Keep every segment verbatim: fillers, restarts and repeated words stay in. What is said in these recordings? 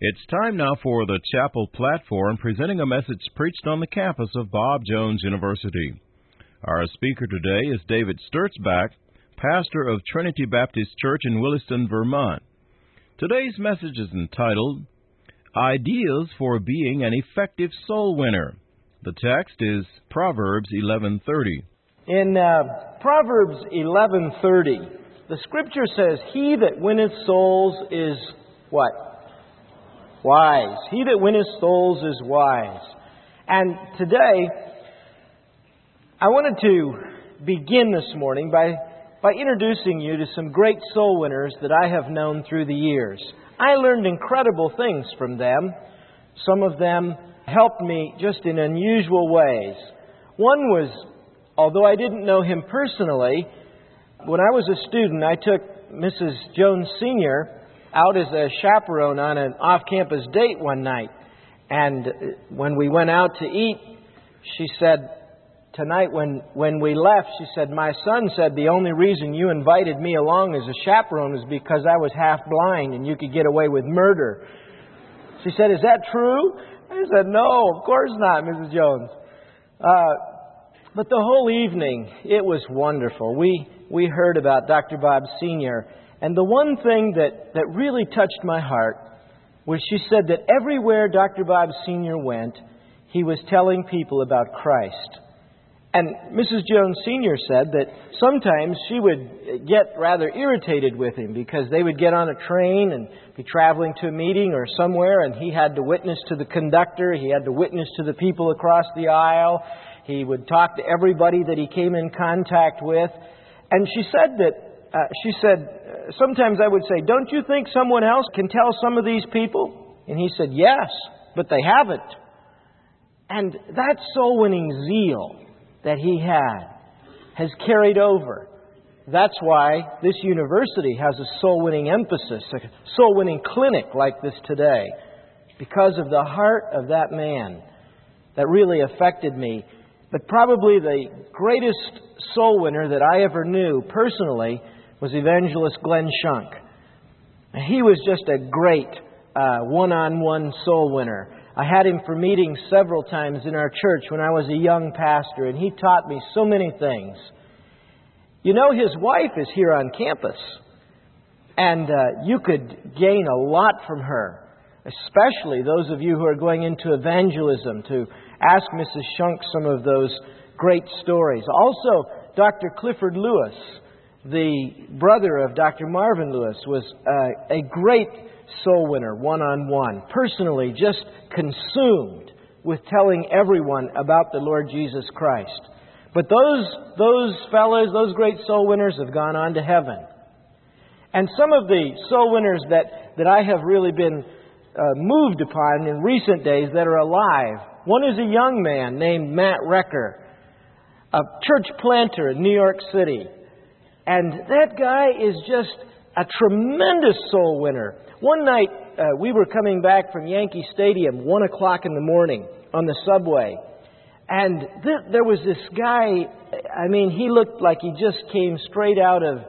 It's time now for the Chapel Platform, presenting a message preached on the campus of Bob Jones University. Our speaker today is David Sturzbach, pastor of Trinity Baptist Church in Williston, Vermont. Today's message is entitled, Ideas for Being an Effective Soul Winner. The text is Proverbs eleven thirty. In uh, Proverbs eleven thirty, the Scripture says, He that winneth souls is what? Wise. He that winneth souls is wise. And today, I wanted to begin this morning by, by introducing you to some great soul winners that I have known through the years. I learned incredible things from them. Some of them helped me just in unusual ways. One was, although I didn't know him personally, when I was a student, I took Missus Jones Senior out as a chaperone on an off-campus date one night. And when we went out to eat, she said, tonight when, when we left, she said, my son said the only reason you invited me along as a chaperone is because I was half blind and you could get away with murder. She said, is that true? I said, no, of course not, Missus Jones. Uh, but the whole evening, it was wonderful. We, we heard about Doctor Bob Senior And the one thing that, that really touched my heart was she said that everywhere Doctor Bob Senior went, he was telling people about Christ. And Missus Jones Senior said that sometimes she would get rather irritated with him because they would get on a train and be traveling to a meeting or somewhere, and he had to witness to the conductor, he had to witness to the people across the aisle, he would talk to everybody that he came in contact with. And she said that, uh, she said, sometimes I would say, don't you think someone else can tell some of these people? And he said, yes, but they haven't. And that soul-winning zeal that he had has carried over. That's why this university has a soul-winning emphasis, a soul-winning clinic like this today, because of the heart of that man that really affected me. But probably the greatest soul winner that I ever knew personally was evangelist Glenn Shunk. He was just a great uh, one-on-one soul winner. I had him for meetings several times in our church when I was a young pastor, and he taught me so many things. You know, his wife is here on campus, and uh, you could gain a lot from her, especially those of you who are going into evangelism, to ask Missus Shunk some of those great stories. Also, Doctor Clifford Lewis, the brother of Doctor Marvin Lewis, was uh, a great soul winner, one-on-one, personally just consumed with telling everyone about the Lord Jesus Christ. But those those fellows, those great soul winners have gone on to heaven. And some of the soul winners that, that I have really been uh, moved upon in recent days that are alive, one is a young man named Matt Recker, a church planter in New York City. And that guy is just a tremendous soul winner. One night, uh, we were coming back from Yankee Stadium, one o'clock in the morning, on the subway. And th- there was this guy, I mean, he looked like he just came straight out of,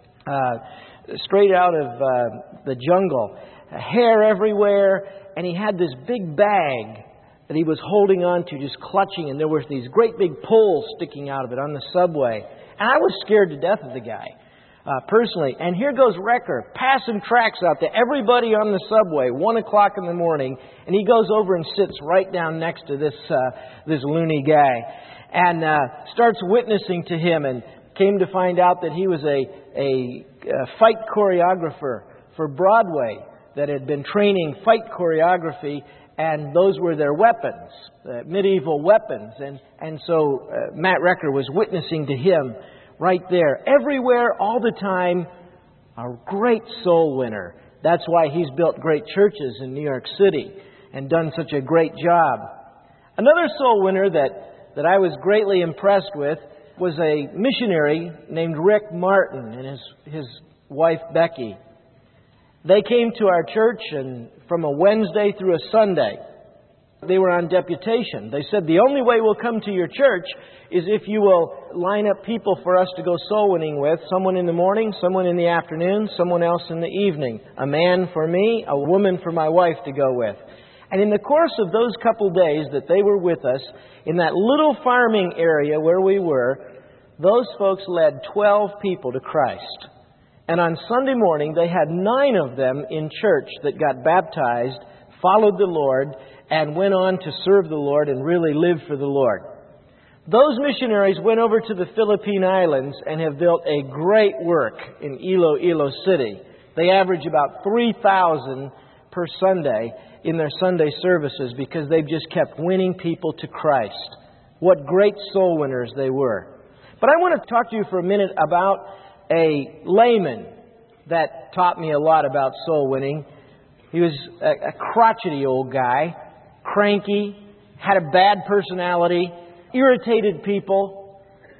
uh, straight out of uh, the jungle. Hair everywhere, and he had this big bag that he was holding on to, just clutching, and there were these great big poles sticking out of it on the subway. And I was scared to death of the guy. Uh, personally. And here goes Recker passing tracts out to everybody on the subway, one o'clock in the morning, and he goes over and sits right down next to this uh, this loony guy and uh, starts witnessing to him, and came to find out that he was a, a, a fight choreographer for Broadway that had been training fight choreography, and those were their weapons, uh, medieval weapons. And, and so uh, Matt Recker was witnessing to him right there, everywhere, all the time, a great soul winner. That's why he's built great churches in New York City and done such a great job. Another soul winner that, that I was greatly impressed with was a missionary named Rick Martin and his, his wife Becky. They came to our church and from a Wednesday through a Sunday. they were on deputation. They said, the only way we'll come to your church is if you will line up people for us to go soul winning with. Someone in the morning, someone in the afternoon, someone else in the evening. A man for me, a woman for my wife to go with. And in the course of those couple days that they were with us, in that little farming area where we were, those folks led twelve people to Christ. And on Sunday morning, they had nine of them in church that got baptized, followed the Lord, and went on to serve the Lord and really live for the Lord. Those missionaries went over to the Philippine Islands and have built a great work in Iloilo City. They average about three thousand per Sunday in their Sunday services because they've just kept winning people to Christ. What great soul winners they were. But I want to talk to you for a minute about a layman that taught me a lot about soul winning. He was a, a crotchety old guy, cranky, had a bad personality, irritated people,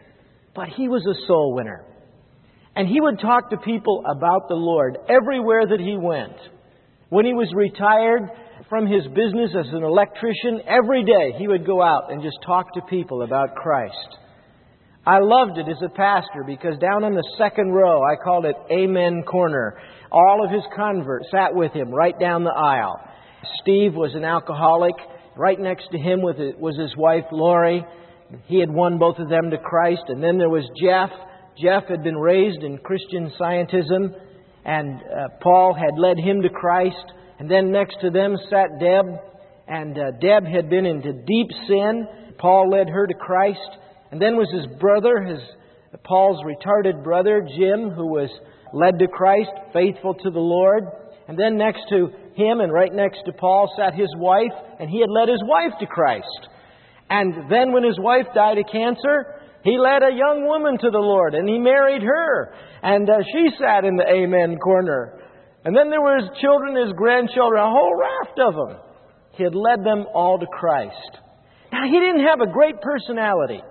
but he was a soul winner. And he would talk to people about the Lord everywhere that he went. When he was retired from his business as an electrician, every day he would go out and just talk to people about Christ. I loved it as a pastor because down in the second row, I called it Amen Corner. All of his converts sat with him right down the aisle. Steve was an alcoholic. Right next to him was his wife, Lori. He had won both of them to Christ. And then there was Jeff. Jeff had been raised in Christian Scientism, and uh, Paul had led him to Christ. And then next to them sat Deb, and uh, Deb had been into deep sin. Paul led her to Christ. And then was his brother, his Paul's retarded brother, Jim, who was led to Christ, faithful to the Lord. And then next to him and right next to Paul sat his wife, and he had led his wife to Christ. And then when his wife died of cancer, he led a young woman to the Lord, and he married her. And uh, she sat in the Amen Corner. And then there were his children, his grandchildren, a whole raft of them. He had led them all to Christ. Now, he didn't have a great personality.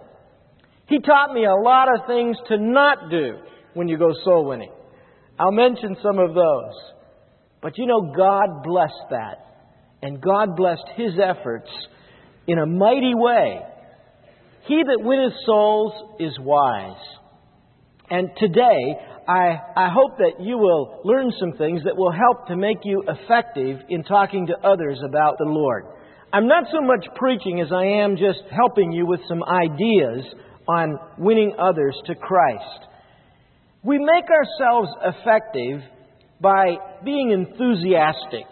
He taught me a lot of things to not do when you go soul winning. I'll mention some of those. But you know, God blessed that. And God blessed his efforts in a mighty way. He that winneth souls is wise. And today, I, I hope that you will learn some things that will help to make you effective in talking to others about the Lord. I'm not so much preaching as I am just helping you with some ideas on winning others to Christ. We make ourselves effective by being enthusiastic.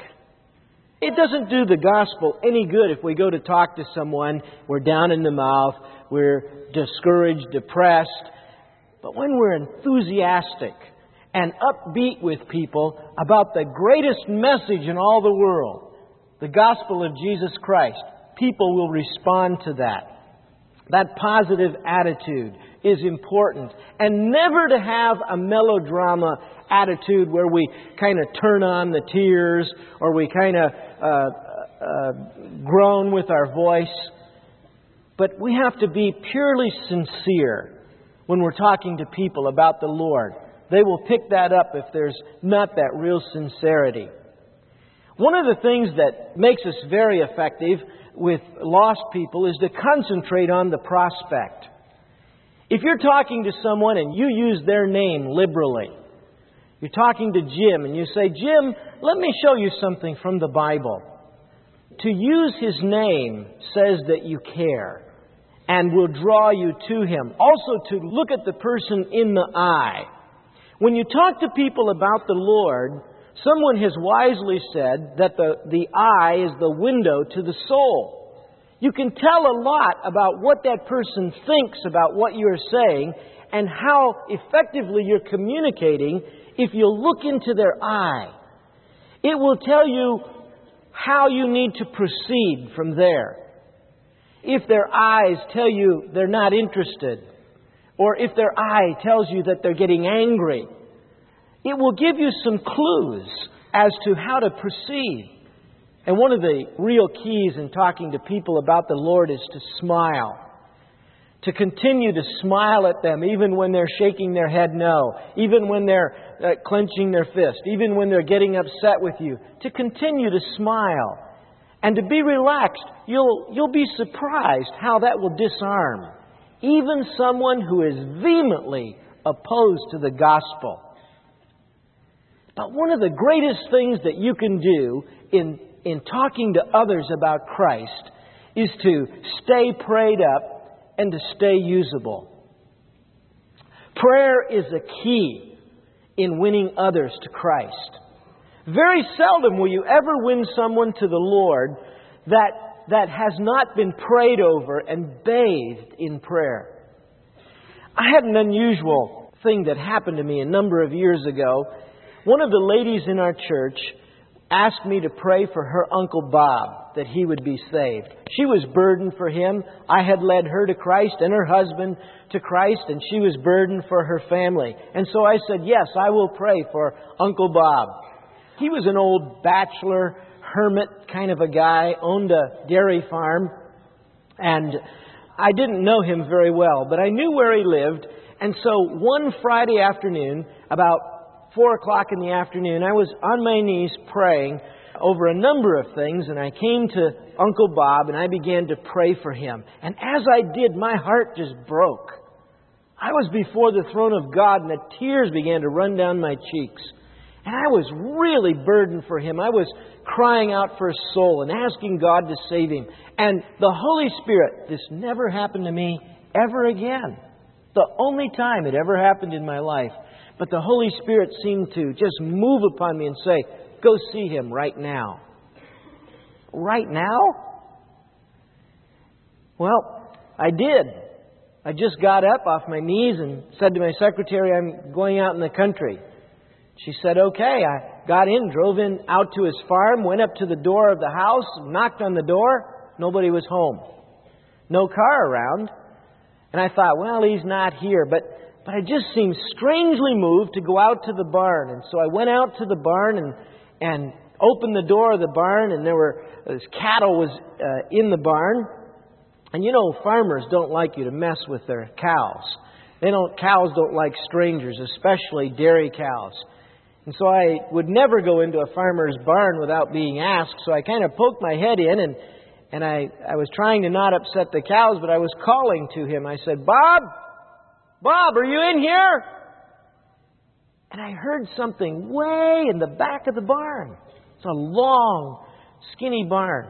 It doesn't do the gospel any good if we go to talk to someone, we're down in the mouth, we're discouraged, depressed. But when we're enthusiastic and upbeat with people about the greatest message in all the world, the gospel of Jesus Christ, people will respond to that. That positive attitude is important. And never to have a melodrama attitude where we kind of turn on the tears or we kind of uh, uh, groan with our voice. But we have to be purely sincere when we're talking to people about the Lord. They will pick that up if there's not that real sincerity. One of the things that makes us very effective with lost people is to concentrate on the prospect. If you're talking to someone and you use their name liberally, you're talking to Jim and you say, Jim, let me show you something from the Bible. To use his name says that you care and will draw you to him. Also to look at the person in the eye. When you talk to people about the Lord, someone has wisely said that the, the eye is the window to the soul. You can tell a lot about what that person thinks about what you're saying and how effectively you're communicating if you look into their eye. It will tell you how you need to proceed from there. If their eyes tell you they're not interested, or if their eye tells you that they're getting angry, it will give you some clues as to how to proceed. And one of the real keys in talking to people about the Lord is to smile. To continue to smile at them even when they're shaking their head no. Even when they're uh, clenching their fist. Even when they're getting upset with you. To continue to smile. And to be relaxed, you'll, you'll be surprised how that will disarm even someone who is vehemently opposed to the gospel. But one of the greatest things that you can do in, in talking to others about Christ is to stay prayed up and to stay usable. Prayer is a key in winning others to Christ. Very seldom will you ever win someone to the Lord that, that has not been prayed over and bathed in prayer. I had an unusual thing that happened to me a number of years ago. One of the ladies in our church asked me to pray for her Uncle Bob, that he would be saved. She was burdened for him. I had led her to Christ and her husband to Christ, and she was burdened for her family. And so I said, yes, I will pray for Uncle Bob. He was an old bachelor, hermit kind of a guy, owned a dairy farm, and I didn't know him very well, but I knew where he lived. And so one Friday afternoon, about four o'clock in the afternoon, I was on my knees praying over a number of things, and I came to Uncle Bob and I began to pray for him. And as I did, my heart just broke. I was before the throne of God, and the tears began to run down my cheeks. And I was really burdened for him. I was crying out for his soul and asking God to save him. And the Holy Spirit, this never happened to me ever again. The only time it ever happened in my life. But the Holy Spirit seemed to just move upon me and say, go see him right now. Right now? Well, I did. I just got up off my knees and said to my secretary, I'm going out in the country. She said, okay. I got in, drove in out to his farm, went up to the door of the house, knocked on the door. Nobody was home. No car around. And I thought, well, he's not here. But but I just seemed strangely moved to go out to the barn. And so I went out to the barn and and opened the door of the barn, and there were this cattle was uh, in the barn. And you know, farmers don't like you to mess with their cows. They don't. Cows don't like strangers, especially dairy cows. And so I would never go into a farmer's barn without being asked. So I kind of poked my head in, and and I, I was trying to not upset the cows, but I was calling to him. I said, Bob, Bob, are you in here? And I heard something way in the back of the barn. It's a long, skinny barn.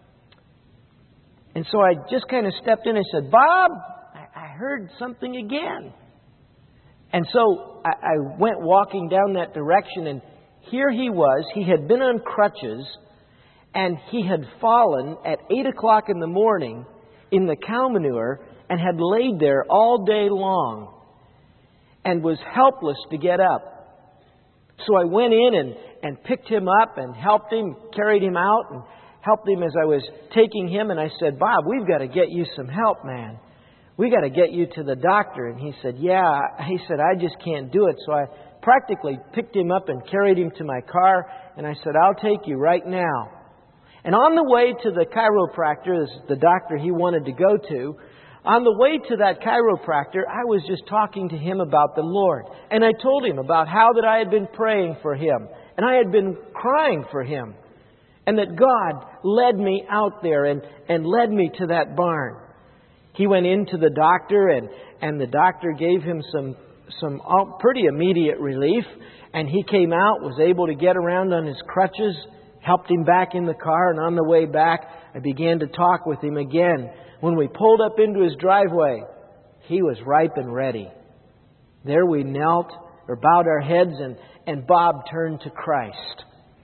And so I just kind of stepped in and said, Bob, I, I heard something again. And so I, I went walking down that direction, and here he was. He had been on crutches, and he had fallen at eight o'clock in the morning in the cow manure and had laid there all day long and was helpless to get up. So I went in and, and picked him up and helped him, carried him out and helped him as I was taking him. And I said, Bob, we've got to get you some help, man. We got to get you to the doctor. And he said, yeah. He said, I just can't do it. So I practically picked him up and carried him to my car. And I said, I'll take you right now. And on the way to the chiropractor, this is the doctor he wanted to go to, on the way to that chiropractor, I was just talking to him about the Lord. And I told him about how that I had been praying for him. And I had been crying for him. And that God led me out there and, and led me to that barn. He went into the doctor, and, and the doctor gave him some, some pretty immediate relief. And he came out, was able to get around on his crutches, helped him back in the car, and on the way back, I began to talk with him again. When we pulled up into his driveway, he was ripe and ready. There we knelt, or bowed our heads, and, and Bob turned to Christ.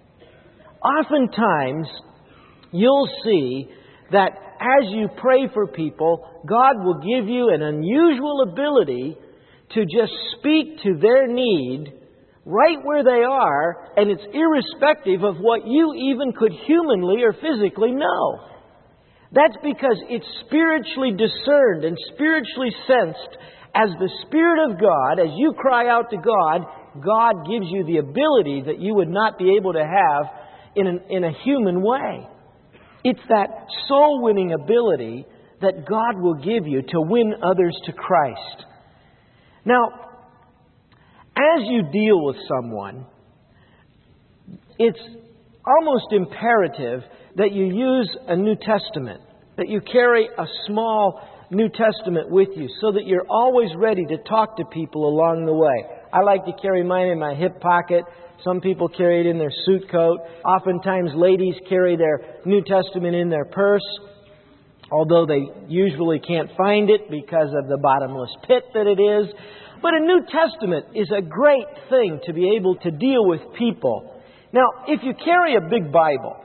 Oftentimes, you'll see that as you pray for people, God will give you an unusual ability to just speak to their need right where they are, and it's irrespective of what you even could humanly or physically know. That's because it's spiritually discerned and spiritually sensed as the Spirit of God. As you cry out to God, God gives you the ability that you would not be able to have in, an, in a human way. It's that soul-winning ability that God will give you to win others to Christ. Now, as you deal with someone, it's almost imperative that you use a New Testament, that you carry a small New Testament with you so that you're always ready to talk to people along the way. I like to carry mine in my hip pocket. Some people carry it in their suit coat. Oftentimes ladies carry their New Testament in their purse, although they usually can't find it because of the bottomless pit that it is. But a New Testament is a great thing to be able to deal with people. Now, if you carry a big Bible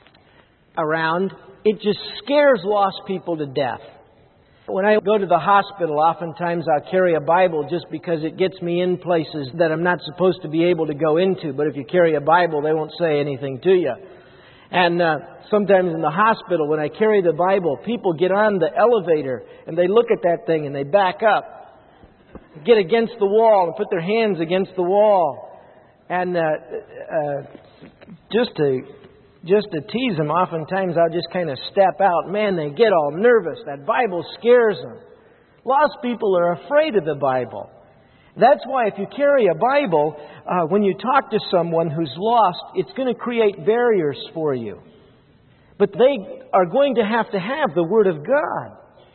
around, it just scares lost people to death. When I go to the hospital, oftentimes I'll carry a Bible just because it gets me in places that I'm not supposed to be able to go into. But if you carry a Bible, they won't say anything to you. And uh, sometimes in the hospital, when I carry the Bible, people get on the elevator and they look at that thing and they back up, get against the wall and put their hands against the wall. And uh, uh, just to... Just to tease them, oftentimes I'll just kind of step out. Man, they get all nervous. That Bible scares them. Lost people are afraid of the Bible. That's why if you carry a Bible, uh, when you talk to someone who's lost, it's going to create barriers for you. But they are going to have to have the Word of God.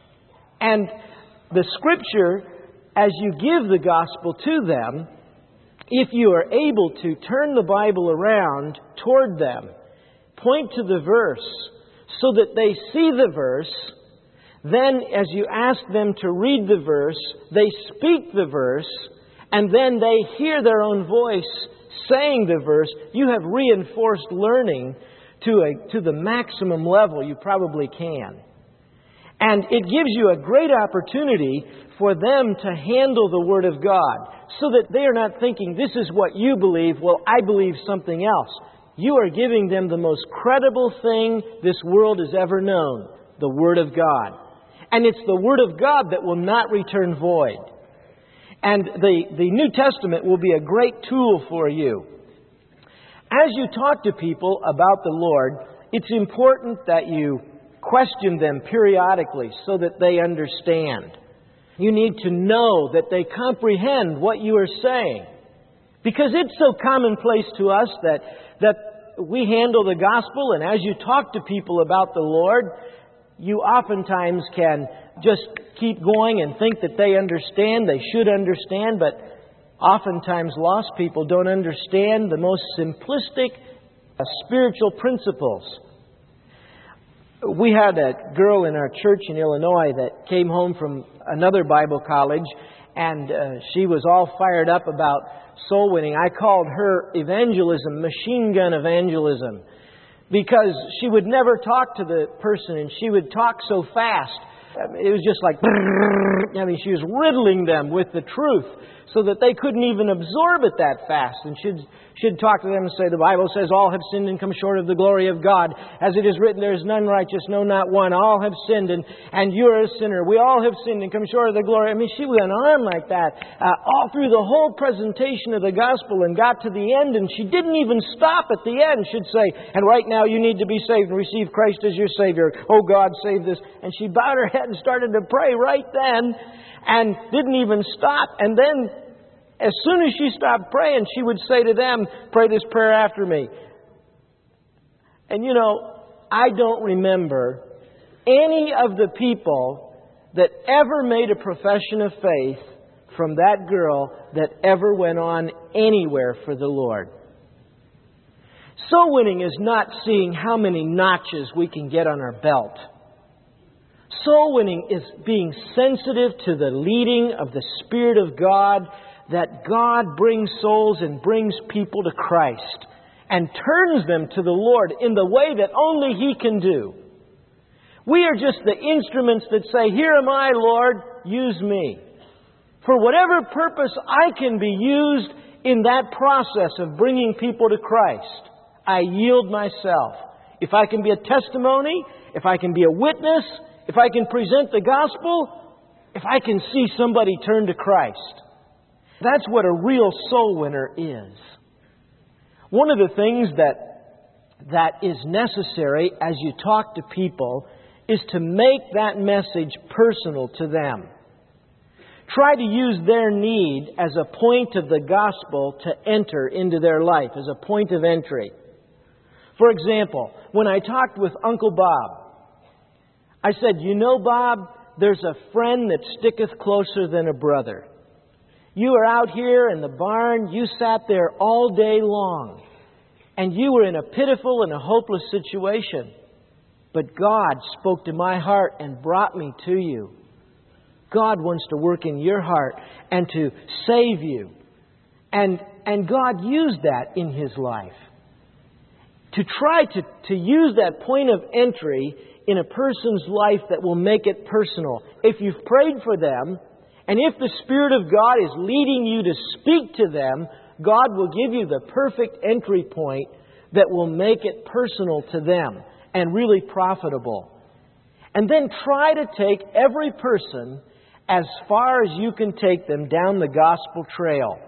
And the Scripture, as you give the gospel to them, if you are able to turn the Bible around toward them, point to the verse so that they see the verse. Then as you ask them to read the verse, they speak the verse, and then they hear their own voice saying the verse. You have reinforced learning to a, to the maximum level you probably can. And it gives you a great opportunity for them to handle the Word of God so that they are not thinking, this is what you believe, well, I believe something else. You are giving them the most credible thing this world has ever known, the Word of God. And it's the Word of God that will not return void. And the, the New Testament will be a great tool for you. As you talk to people about the Lord, it's important that you question them periodically so that they understand. You need to know that they comprehend what you are saying. Because it's so commonplace to us that, that we handle the gospel, and as you talk to people about the Lord, you oftentimes can just keep going and think that they understand, they should understand, but oftentimes lost people don't understand the most simplistic uh, spiritual principles. We had a girl in our church in Illinois that came home from another Bible college, and uh, she was all fired up about soul winning. I called her evangelism, machine gun evangelism, because she would never talk to the person and she would talk so fast. It was just like, I mean, she was riddling them with the truth so that they couldn't even absorb it that fast. And she'd, she'd talk to them and say, the Bible says all have sinned and come short of the glory of God. As it is written, there is none righteous, no, not one. All have sinned, and, and you are a sinner. We all have sinned and come short of the glory. I mean, she went on like that uh, all through the whole presentation of the gospel and got to the end, and she didn't even stop at the end. She'd say, and right now you need to be saved and receive Christ as your Savior. Oh, God, save this. And she bowed her head and started to pray right then and didn't even stop. And then as soon as she stopped praying, she would say to them, pray this prayer after me. And you know, I don't remember any of the people that ever made a profession of faith from that girl that ever went on anywhere for the Lord. Soul winning is not seeing how many notches we can get on our belt. Soul winning is being sensitive to the leading of the Spirit of God, that God brings souls and brings people to Christ and turns them to the Lord in the way that only He can do. We are just the instruments that say, here am I, Lord, use me. For whatever purpose I can be used in that process of bringing people to Christ, I yield myself. If I can be a testimony, if I can be a witness, if I can present the gospel, if I can see somebody turn to Christ. That's what a real soul winner is. One of the things that that is necessary as you talk to people is to make that message personal to them. Try to use their need as a point of the gospel to enter into their life, as a point of entry. For example, when I talked with Uncle Bob, I said, "You know, Bob, there's a friend that sticketh closer than a brother. You are out here in the barn, you sat there all day long, and you were in a pitiful and a hopeless situation. But God spoke to my heart and brought me to you. God wants to work in your heart and to save you." And, and God used that in His life. To try to, to use that point of entry in a person's life that will make it personal. If you've prayed for them, and if the Spirit of God is leading you to speak to them, God will give you the perfect entry point that will make it personal to them and really profitable. And then try to take every person as far as you can take them down the gospel trail.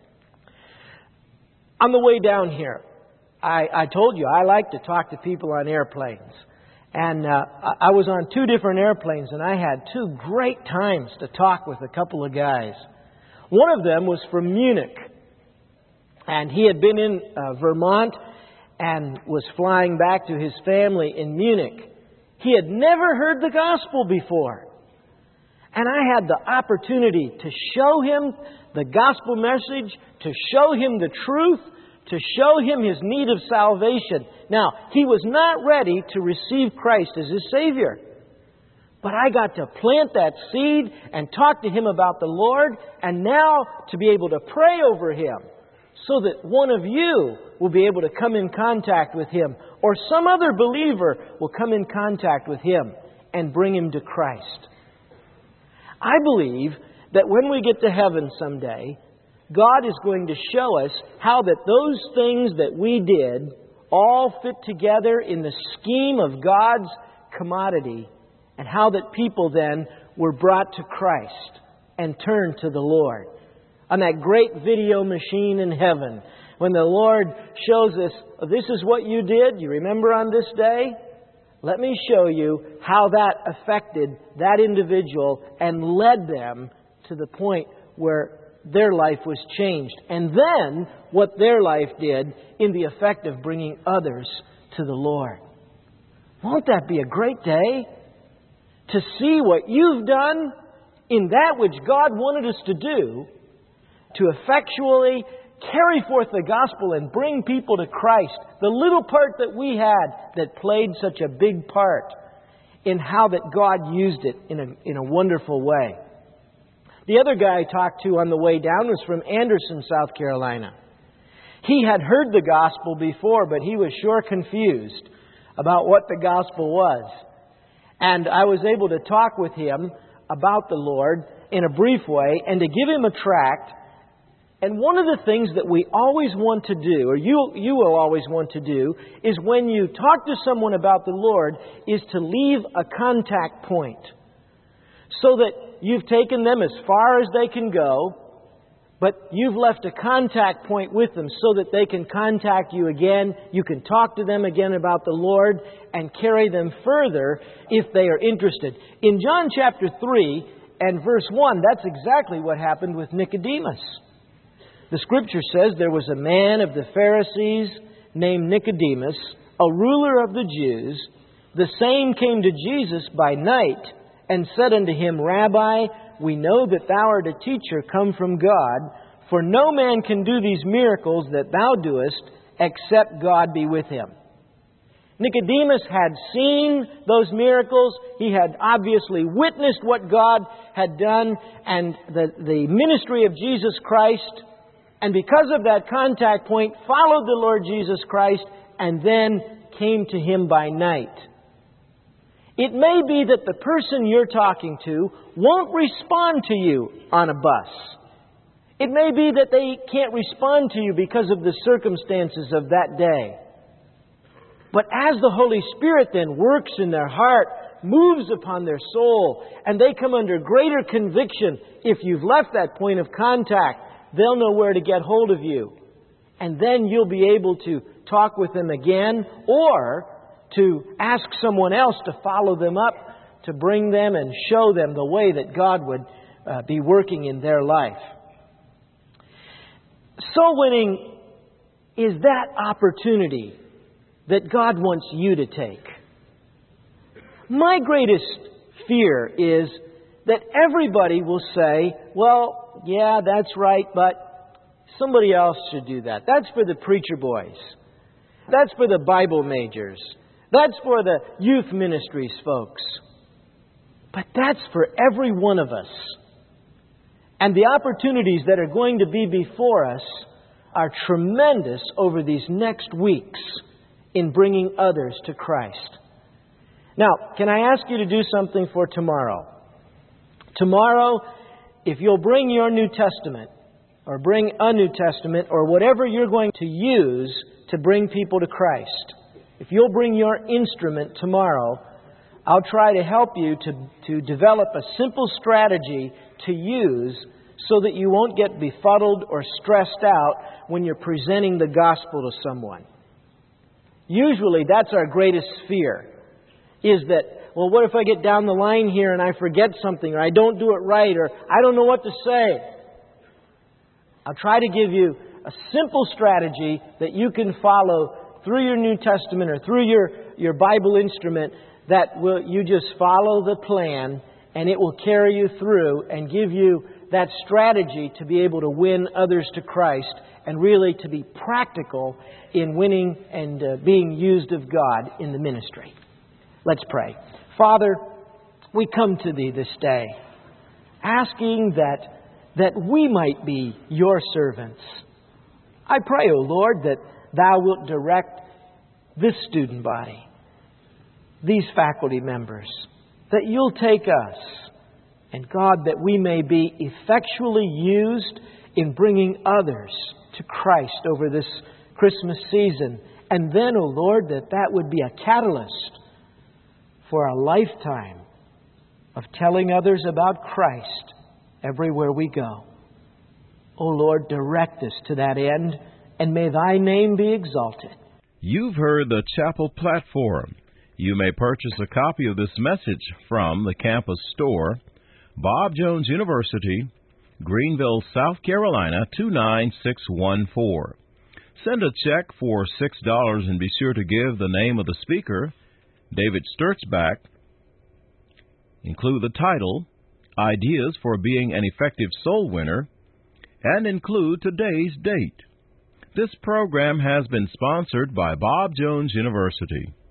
On the way down here, I, I told you I like to talk to people on airplanes. And uh, I was on two different airplanes, and I had two great times to talk with a couple of guys. One of them was from Munich, and he had been in uh, Vermont and was flying back to his family in Munich. He had never heard the gospel before. And I had the opportunity to show him the gospel message, to show him the truth, to show him his need of salvation. Now, he was not ready to receive Christ as his Savior. But I got to plant that seed and talk to him about the Lord, and now to be able to pray over him so that one of you will be able to come in contact with him, or some other believer will come in contact with him and bring him to Christ. I believe that when we get to heaven someday, God is going to show us how that those things that we did all fit together in the scheme of God's commodity, and how that people then were brought to Christ and turned to the Lord. On that great video machine in heaven, when the Lord shows us, "This is what you did, you remember on this day? Let me show you how that affected that individual and led them to the point where their life was changed." And then what their life did in the effect of bringing others to the Lord. Won't that be a great day? To see what you've done in that which God wanted us to do, to effectually carry forth the gospel and bring people to Christ. The little part that we had that played such a big part in how that God used it in a, in a wonderful way. The other guy I talked to on the way down was from Anderson, South Carolina. He had heard the gospel before, but he was sure confused about what the gospel was. And I was able to talk with him about the Lord in a brief way and to give him a tract. And one of the things that we always want to do, or you, you will always want to do, is when you talk to someone about the Lord, is to leave a contact point. So that you've taken them as far as they can go, but you've left a contact point with them so that they can contact you again. You can talk to them again about the Lord and carry them further if they are interested. In John chapter three and verse one, that's exactly what happened with Nicodemus. The Scripture says there was a man of the Pharisees named Nicodemus, a ruler of the Jews. The same came to Jesus by night and said unto him, Rabbi, we know that thou art a teacher come from God, for no man can do these miracles that thou doest, except God be with him. Nicodemus had seen those miracles. He had obviously witnessed what God had done and the, the ministry of Jesus Christ. And because of that contact point, followed the Lord Jesus Christ and then came to Him by night. It may be that the person you're talking to won't respond to you on a bus. It may be that they can't respond to you because of the circumstances of that day. But as the Holy Spirit then works in their heart, moves upon their soul, and they come under greater conviction, if you've left that point of contact, they'll know where to get hold of you. And then you'll be able to talk with them again, or to ask someone else to follow them up, to bring them and show them the way that God would uh, be working in their life. Soul winning is that opportunity that God wants you to take. My greatest fear is that everybody will say, well, yeah, that's right, but somebody else should do that. That's for the preacher boys. That's for the Bible majors. That's for the youth ministries folks. But that's for every one of us. And the opportunities that are going to be before us are tremendous over these next weeks in bringing others to Christ. Now, can I ask you to do something for tomorrow? Tomorrow, if you'll bring your New Testament, or bring a New Testament, or whatever you're going to use to bring people to Christ, if you'll bring your instrument tomorrow, I'll try to help you to, to develop a simple strategy to use so that you won't get befuddled or stressed out when you're presenting the gospel to someone. Usually that's our greatest fear, is that, well, what if I get down the line here and I forget something, or I don't do it right, or I don't know what to say? I'll try to give you a simple strategy that you can follow through your New Testament or through your, your Bible instrument, that will you just follow the plan and it will carry you through and give you that strategy to be able to win others to Christ and really to be practical in winning and uh, being used of God in the ministry. Let's pray. Father, we come to Thee this day asking that, that we might be Your servants. I pray, O Lord, that Thou wilt direct this student body, these faculty members, that You'll take us, and God, that we may be effectually used in bringing others to Christ over this Christmas season. And then, O Lord, that that would be a catalyst for a lifetime of telling others about Christ everywhere we go. O Lord, direct us to that end, and may Thy name be exalted. You've heard the Chapel Platform. You may purchase a copy of this message from the campus store, Bob Jones University, Greenville, South Carolina, two nine six one four. Send a check for six dollars and be sure to give the name of the speaker, David Sturzbach. Include the title, Ideas for Being an Effective Soul Winner, and include today's date. This program has been sponsored by Bob Jones University.